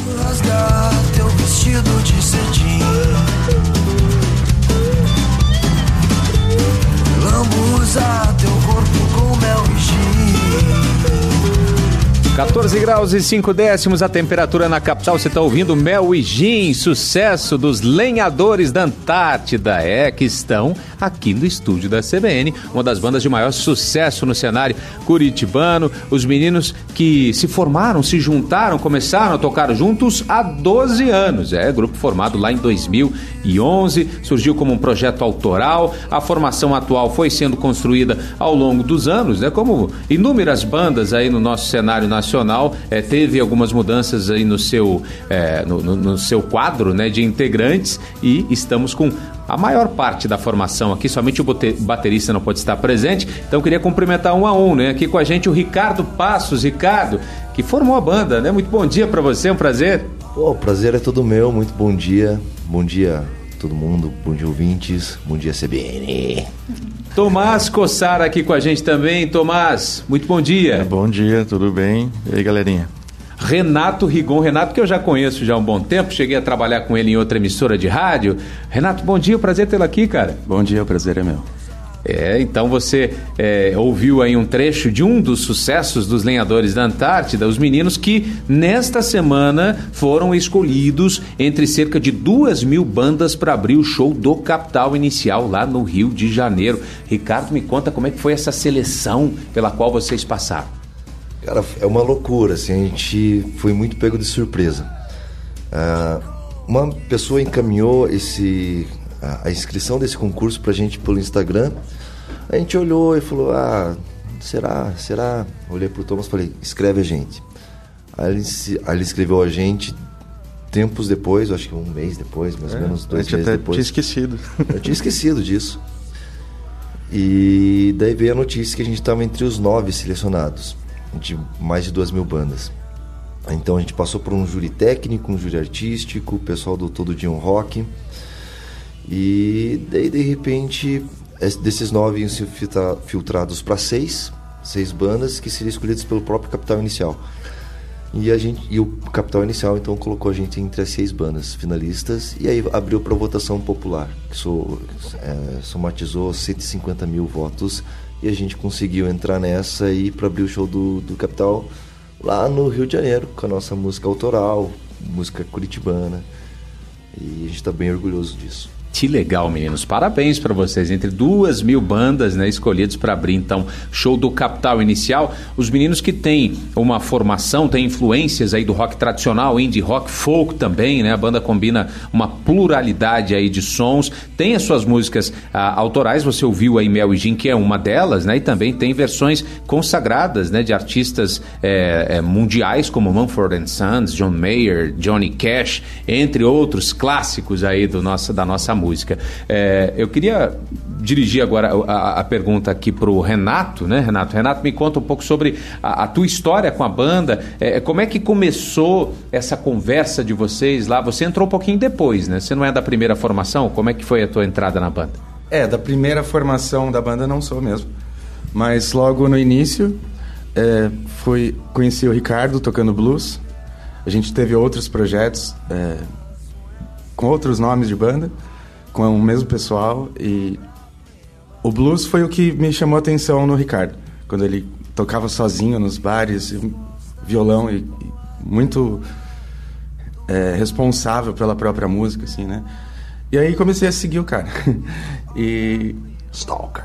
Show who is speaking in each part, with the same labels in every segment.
Speaker 1: Rasgar teu vestido de cetim, lambuzar teu corpo com mel e gin.
Speaker 2: 14 graus e 5 décimos a temperatura na capital. Você está ouvindo Mel e Gin, sucesso dos Lenhadores da Antártida. Que estão aqui no estúdio da CBN, uma das bandas de maior sucesso no cenário curitibano. Os meninos que se formaram, se juntaram, começaram a tocar juntos há 12 anos. Grupo formado lá em 2011, surgiu como um projeto autoral. A formação atual foi sendo construída ao longo dos anos, como inúmeras bandas aí no nosso cenário nacional. Teve algumas mudanças aí no seu quadro, de integrantes, e estamos com a maior parte da formação aqui. Somente o baterista não pode estar presente, então eu queria cumprimentar um a um, aqui com a gente o Ricardo Passos. Ricardo, que formou a banda, muito bom dia para você, é um prazer.
Speaker 3: O prazer é todo meu, muito bom dia todo mundo, bom dia ouvintes, bom dia CBN.
Speaker 2: Tomás Cossara aqui com a gente também. Tomás, muito bom dia.
Speaker 4: Bom dia, tudo bem? E aí, galerinha?
Speaker 2: Renato Rigon, Renato que eu já conheço já há um bom tempo, cheguei a trabalhar com ele em outra emissora de rádio. Renato, bom dia, prazer tê-lo aqui, cara.
Speaker 4: Bom dia, o prazer é meu.
Speaker 2: Então você ouviu aí um trecho de um dos sucessos dos Lenhadores da Antártida, os meninos que nesta semana foram escolhidos entre cerca de 2.000 bandas para abrir o show do Capital Inicial lá no Rio de Janeiro. Ricardo, me conta como é que foi essa seleção pela qual vocês passaram.
Speaker 3: Cara, é uma loucura, assim, a gente foi muito pego de surpresa. Uma pessoa encaminhou a inscrição desse concurso pra gente pelo Instagram. A gente olhou e falou, será? Olhei pro Thomas e falei, escreve a gente. Aí ele escreveu a gente tempos depois, acho que um mês depois, mais ou menos 2 meses depois.
Speaker 4: Tinha esquecido.
Speaker 3: Eu tinha esquecido disso. E daí veio a notícia que a gente estava entre os 9 selecionados, de mais de 2.000 bandas. Então a gente passou por um júri técnico, um júri artístico, o pessoal do Todo Dia um Rock. E daí, de repente, desses 9 iam ser filtrados para 6 bandas que seriam escolhidas pelo próprio Capital Inicial. E o Capital Inicial, então, colocou a gente entre as 6 bandas finalistas e aí abriu para votação popular, que somatizou 150 mil votos, e a gente conseguiu entrar nessa e para abrir o show do Capital lá no Rio de Janeiro, com a nossa música autoral, música curitibana, e a gente está bem orgulhoso disso.
Speaker 2: Que legal, meninos. Parabéns para vocês. Entre 2.000 bandas, escolhidas para abrir, então, show do Capital Inicial. Os meninos que têm uma formação, têm influências aí do rock tradicional, indie rock, folk também, A banda combina uma pluralidade aí de sons. Tem as suas músicas autorais. Você ouviu aí Mel e Gin, que é uma delas, E também tem versões consagradas, de artistas mundiais, como Mumford & Sons, John Mayer, Johnny Cash, entre outros clássicos aí da nossa música. Eu queria dirigir agora a pergunta aqui para o Renato, Renato? Renato, me conta um pouco sobre a tua história com a banda. Como é que começou essa conversa de vocês lá? Você entrou um pouquinho depois, Você não é da primeira formação? Como é que foi a tua entrada na banda?
Speaker 5: Da primeira formação da banda não sou mesmo. Mas logo no início, conheci o Ricardo tocando blues. A gente teve outros projetos com outros nomes de banda, com o mesmo pessoal, e o blues foi o que me chamou a atenção no Ricardo, quando ele tocava sozinho nos bares, violão e muito responsável pela própria música, assim, E aí comecei a seguir o cara. E...
Speaker 2: Stalker.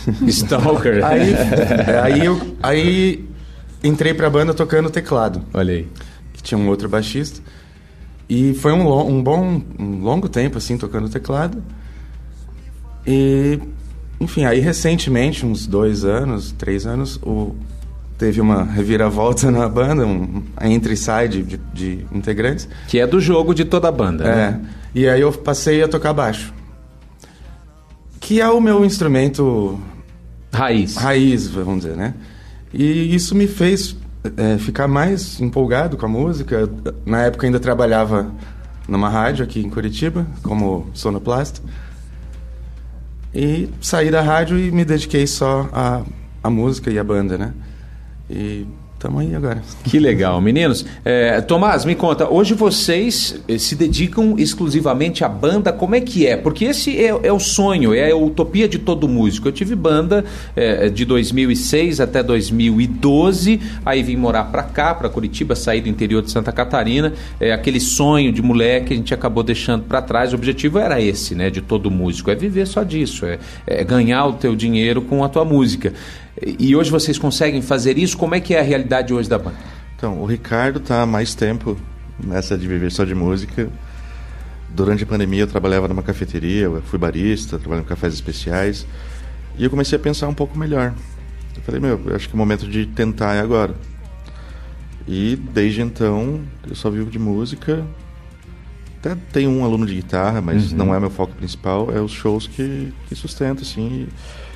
Speaker 5: Aí entrei pra banda tocando teclado.
Speaker 2: Olha aí.
Speaker 5: Que tinha um outro baixista. E foi um longo tempo, assim, tocando teclado. E, enfim, aí recentemente, uns 2 anos, 3 anos, teve uma reviravolta na banda, a entra e sai de integrantes.
Speaker 2: Que é do jogo de toda a banda,
Speaker 5: E aí eu passei a tocar baixo. Que é o meu instrumento... Raiz, vamos dizer, E isso me fez... ficar mais empolgado com a música. Na época ainda trabalhava numa rádio aqui em Curitiba, como sonoplasta. E saí da rádio e me dediquei só à música e à banda, E estamos aí agora.
Speaker 2: Que legal, meninos. Tomás, me conta, hoje vocês se dedicam exclusivamente à banda, como é que é? Porque esse é o sonho, é a utopia de todo músico. Eu tive banda de 2006 até 2012, aí vim morar pra cá, pra Curitiba, saí do interior de Santa Catarina, aquele sonho de moleque a gente acabou deixando pra trás. O objetivo era esse, né, de todo músico, é viver só disso, é ganhar o teu dinheiro com a tua música. E hoje vocês conseguem fazer isso? Como é que é a realidade hoje da banda?
Speaker 4: Então, o Ricardo está há mais tempo nessa de viver só de música. Durante a pandemia eu trabalhava numa cafeteria, eu fui barista, trabalhava em cafés especiais. E eu comecei a pensar um pouco melhor. Eu falei, eu acho que o momento de tentar é agora. E desde então eu só vivo de música. Até tenho um aluno de guitarra, mas não é meu foco principal. É os shows que sustento, assim.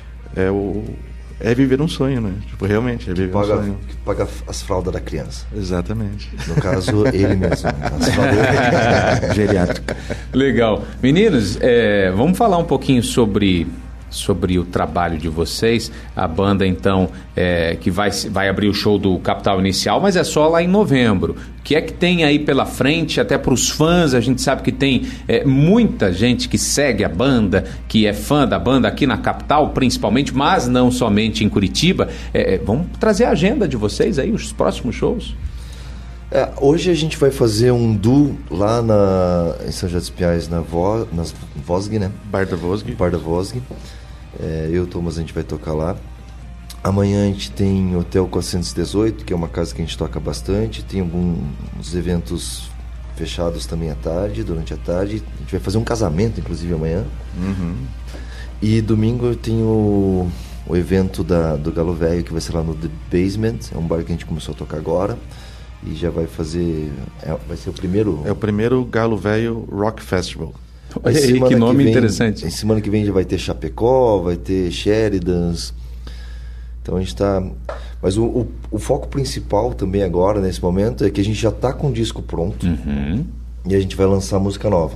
Speaker 4: É viver um sonho, né? Tipo, realmente, é viver um sonho.
Speaker 3: Que paga as fraldas da criança.
Speaker 4: Exatamente.
Speaker 3: No caso, ele mesmo. As fraldas geriátricas.
Speaker 2: Legal. Meninos, vamos falar um pouquinho sobre o trabalho de vocês. A banda, então, que vai abrir o show do Capital Inicial, mas é só lá em novembro. O que é que tem aí pela frente, até para os fãs? A gente sabe que tem muita gente que segue a banda, que é fã da banda aqui na capital, principalmente, mas não somente em Curitiba. Vamos trazer a agenda de vocês aí, os próximos shows?
Speaker 3: Hoje a gente vai fazer um duo lá em São José dos Pinhais, nas Vosg, né?
Speaker 4: Bar da Vosg.
Speaker 3: Bar da Vosg. Eu e o Thomas, a gente vai tocar lá. Amanhã a gente tem Hotel 418, que é uma casa que a gente toca bastante. Tem alguns eventos fechados também durante a tarde. A gente vai fazer um casamento, inclusive, amanhã. E domingo eu tenho o evento do Galo Velho, que vai ser lá no The Basement. É um bar que a gente começou a tocar agora. E já vai fazer... vai ser o primeiro...
Speaker 4: É o primeiro Galo Velho Rock Festival.
Speaker 2: Que nome interessante.
Speaker 3: Semana que vem já vai ter Chapecó, vai ter Sheridans. Então a gente tá... Mas o foco principal também agora, nesse momento, é que a gente já tá com o disco pronto. E a gente vai lançar música nova.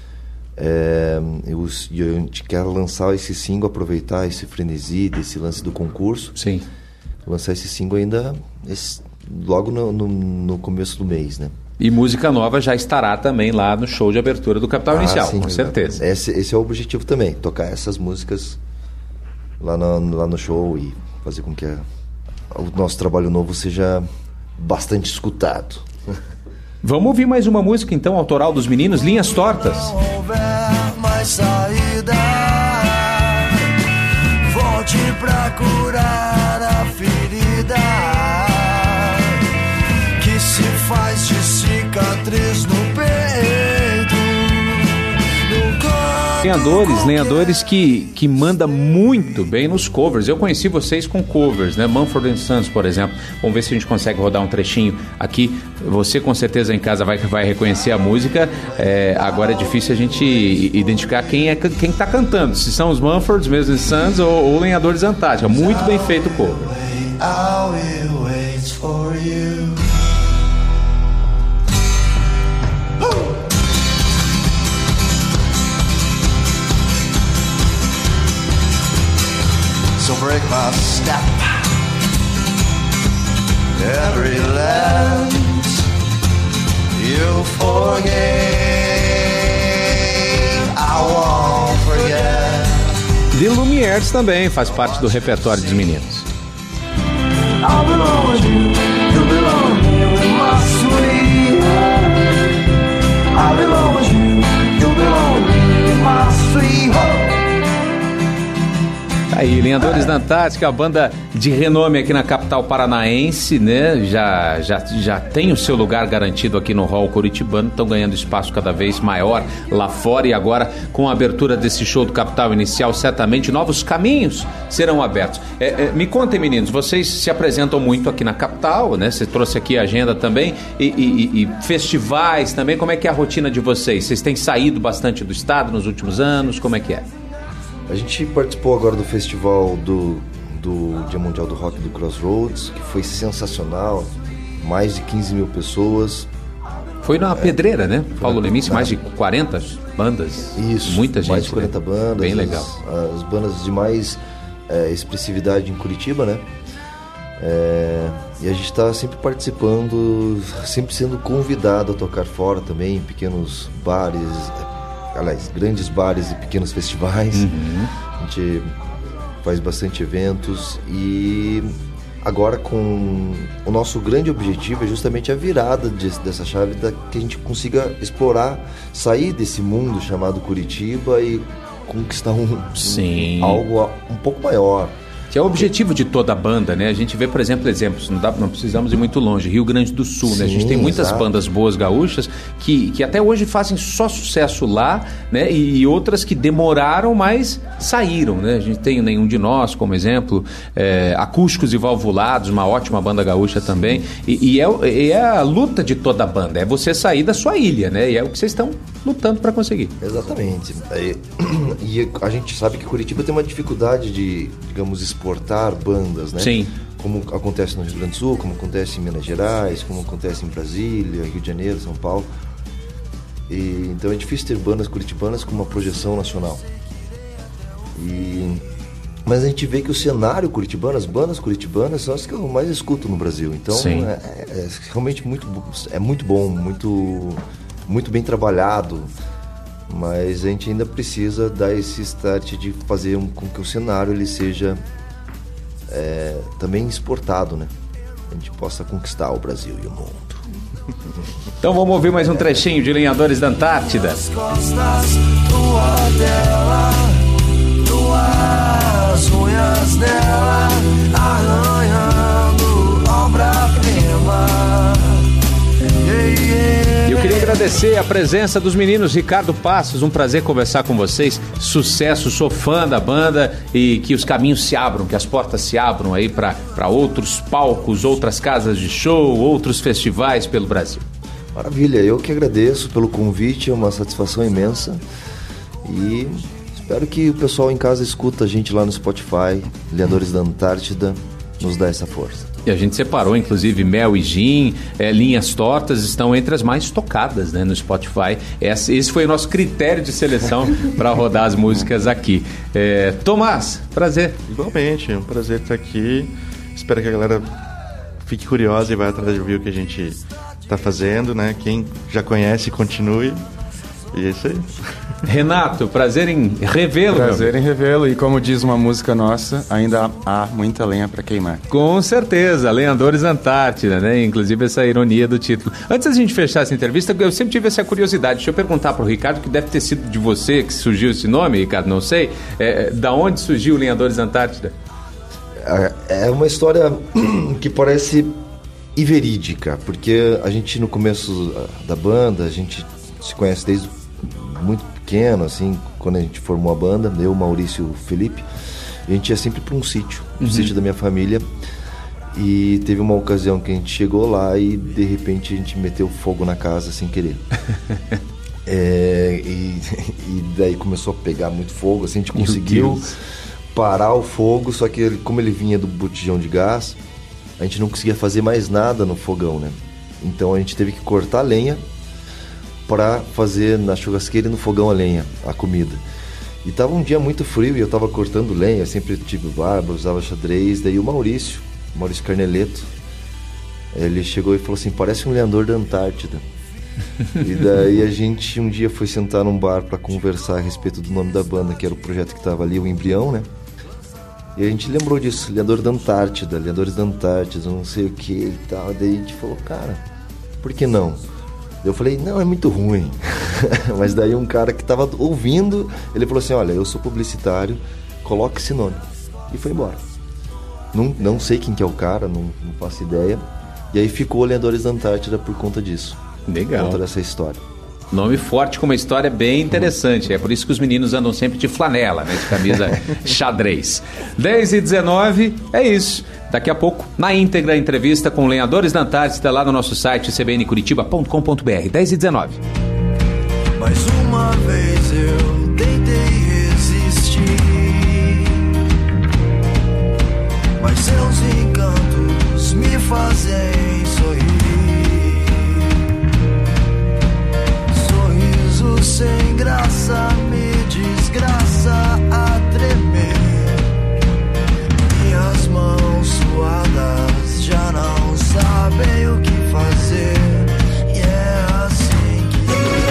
Speaker 3: E a gente quer lançar esse single, aproveitar esse frenesi desse lance do concurso.
Speaker 2: Sim.
Speaker 3: Lançar esse single ainda logo no começo do mês, né?
Speaker 2: E música nova já estará também lá no show de abertura do Capital Inicial, sim, com certeza.
Speaker 3: Esse é o objetivo também, tocar essas músicas lá no show e fazer com que o nosso trabalho novo seja bastante escutado.
Speaker 2: Vamos ouvir mais uma música então, autoral dos meninos, Linhas Tortas.
Speaker 1: Não houver mais saída, volte pra curar a ferida que se faz de cicatriz no peito, no corpo.
Speaker 2: Lenhadores que manda muito bem nos covers. Eu conheci vocês com covers, né? Mumford & Sons, por exemplo. Vamos ver se a gente consegue rodar um trechinho aqui. Você com certeza em casa vai reconhecer a música. Agora é difícil a gente identificar quem está cantando. Se são os Mumford & Sons ou Lenhadores Antártica. Muito bem feito o cover.
Speaker 1: So break my step, every lens you forgave, I won't forget.
Speaker 2: The Lumières também faz parte do repertório dos meninos.
Speaker 1: I'll belong with you, you belong with me, my sweetheart. I belong with you, you belong with me, my sweetheart.
Speaker 2: Aí, Lenhadores da Antártica, a banda de renome aqui na capital paranaense, né? Já tem o seu lugar garantido aqui no hall curitibano, estão ganhando espaço cada vez maior lá fora, e agora com a abertura desse show do Capital Inicial, certamente novos caminhos serão abertos. Me contem, meninos, vocês se apresentam muito aqui na capital, né? Você trouxe aqui a agenda também, e festivais também. Como é que é a rotina de vocês? Vocês têm saído bastante do estado nos últimos anos? Como é que é?
Speaker 3: A gente participou agora do festival do Dia Mundial do Rock do Crossroads, que foi sensacional, mais de 15 mil pessoas.
Speaker 2: Foi na Pedreira, né? Paulo Leminski, mais de 40 bandas.
Speaker 3: Isso,
Speaker 2: muita gente.
Speaker 3: Mais de 40 bandas.
Speaker 2: Bem legal.
Speaker 3: As bandas de mais expressividade em Curitiba, né? E a gente está sempre participando, sempre sendo convidado a tocar fora também, em pequenos bares, aliás, grandes bares e pequenos festivais. A gente faz bastante eventos e agora com o nosso grande objetivo é justamente a virada dessa chave, que a gente consiga explorar, sair desse mundo chamado Curitiba e conquistar algo um pouco maior.
Speaker 2: Que é o objetivo de toda a banda, né? A gente vê, por exemplo, exemplos, não precisamos ir muito longe, Rio Grande do Sul, né? A gente tem muitas bandas boas gaúchas que até hoje fazem só sucesso lá, né? E outras que demoraram, mas saíram, né? A gente tem Nenhum de Nós, como exemplo, Acústicos e Valvulados, uma ótima banda gaúcha também. E é a luta de toda a banda, é você sair da sua ilha, né? E é o que vocês estão lutando para conseguir.
Speaker 3: Exatamente. E a gente sabe que Curitiba tem uma dificuldade de, digamos, exportar bandas, né?
Speaker 2: Sim.
Speaker 3: Como acontece no Rio Grande do Sul, como acontece em Minas Gerais, como acontece em Brasília, Rio de Janeiro, São Paulo. Então é difícil ter bandas curitibanas com uma projeção nacional. Mas a gente vê que o cenário curitibano, as bandas curitibanas são as que eu mais escuto no Brasil. Então é realmente muito bom, muito bem trabalhado. Mas a gente ainda precisa dar esse start de fazer com que o cenário ele seja também exportado, né? A gente possa conquistar o Brasil e o mundo.
Speaker 2: Então vamos ouvir mais um trechinho de Lenhadores da Antártida.
Speaker 1: As costas, tua dela, tuas unhas dela, arranhando obra-prima.
Speaker 2: Eu queria agradecer a presença dos meninos Ricardo Passos, um prazer conversar com vocês, sucesso, sou fã da banda e que os caminhos se abram, que as portas se abram aí para outros palcos, outras casas de show, outros festivais pelo Brasil.
Speaker 3: Maravilha, eu que agradeço pelo convite, é uma satisfação imensa e espero que o pessoal em casa escuta a gente lá no Spotify, Lenhadores da Antártida, nos dá essa força.
Speaker 2: E a gente separou, inclusive, Mel e Gin, Linhas Tortas, estão entre as mais tocadas, né, no Spotify. Esse foi o nosso critério de seleção para rodar as músicas aqui. Tomás, prazer.
Speaker 4: Igualmente, é um prazer estar aqui. Espero que a galera fique curiosa e vá atrás de ouvir o que a gente está fazendo, né? Quem já conhece, continue. E é isso aí.
Speaker 2: Renato, prazer em revê-lo.
Speaker 5: Prazer em revê-lo. E como diz uma música nossa, ainda há muita lenha para queimar.
Speaker 2: Com certeza, Lenhadores Antártida, né? Inclusive essa ironia do título. Antes da gente fechar essa entrevista, eu sempre tive essa curiosidade. Deixa eu perguntar para o Ricardo, que deve ter sido de você que surgiu esse nome, Ricardo, não sei. Da onde surgiu Lenhadores Antártida?
Speaker 3: É uma história que parece verídica, porque a gente no começo da banda, a gente se conhece desde muito pequeno, assim, quando a gente formou a banda, eu, Maurício e o Felipe, a gente ia sempre para um sítio, sítio da minha família, e teve uma ocasião que a gente chegou lá e de repente a gente meteu fogo na casa sem querer. E daí começou a pegar muito fogo, assim, a gente conseguiu parar o fogo, só que como ele vinha do botijão de gás, a gente não conseguia fazer mais nada no fogão, né? Então a gente teve que cortar a lenha para fazer na churrasqueira e no fogão a lenha, a comida. E tava um dia muito frio e eu tava cortando lenha, eu sempre tive barba, usava xadrez. Daí o Maurício Carneleto, ele chegou e falou assim: parece um lenhador da Antártida. E daí a gente um dia foi sentar num bar para conversar a respeito do nome da banda, que era o projeto que tava ali, o Embrião, né? E a gente lembrou disso, Lenhador da Antártida, Lenhadores da Antártida, não sei o que e tal. Daí a gente falou: cara, por que não? Eu falei: não, é muito ruim. Mas daí um cara que tava ouvindo, ele falou assim: olha, eu sou publicitário, coloca esse nome. E foi embora. Não sei quem que é o cara, não faço ideia. E aí ficou Lenhadores da Antártida por conta disso.
Speaker 2: Legal.
Speaker 3: Por conta dessa história.
Speaker 2: Nome forte com uma história bem interessante. É por isso que os meninos andam sempre de flanela, né? De camisa xadrez. 10h19, é isso. Daqui a pouco, na íntegra, a entrevista com Lenhadores da Antártida lá no nosso site cbncuritiba.com.br. 10h19.
Speaker 1: Mais uma vez eu tentei resistir, mas seus encantos me fazem sorrir. Sorriso sem graça me desgraça a tremer. Minhas mãos suadas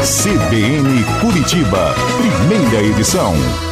Speaker 6: CBN Curitiba, primeira edição.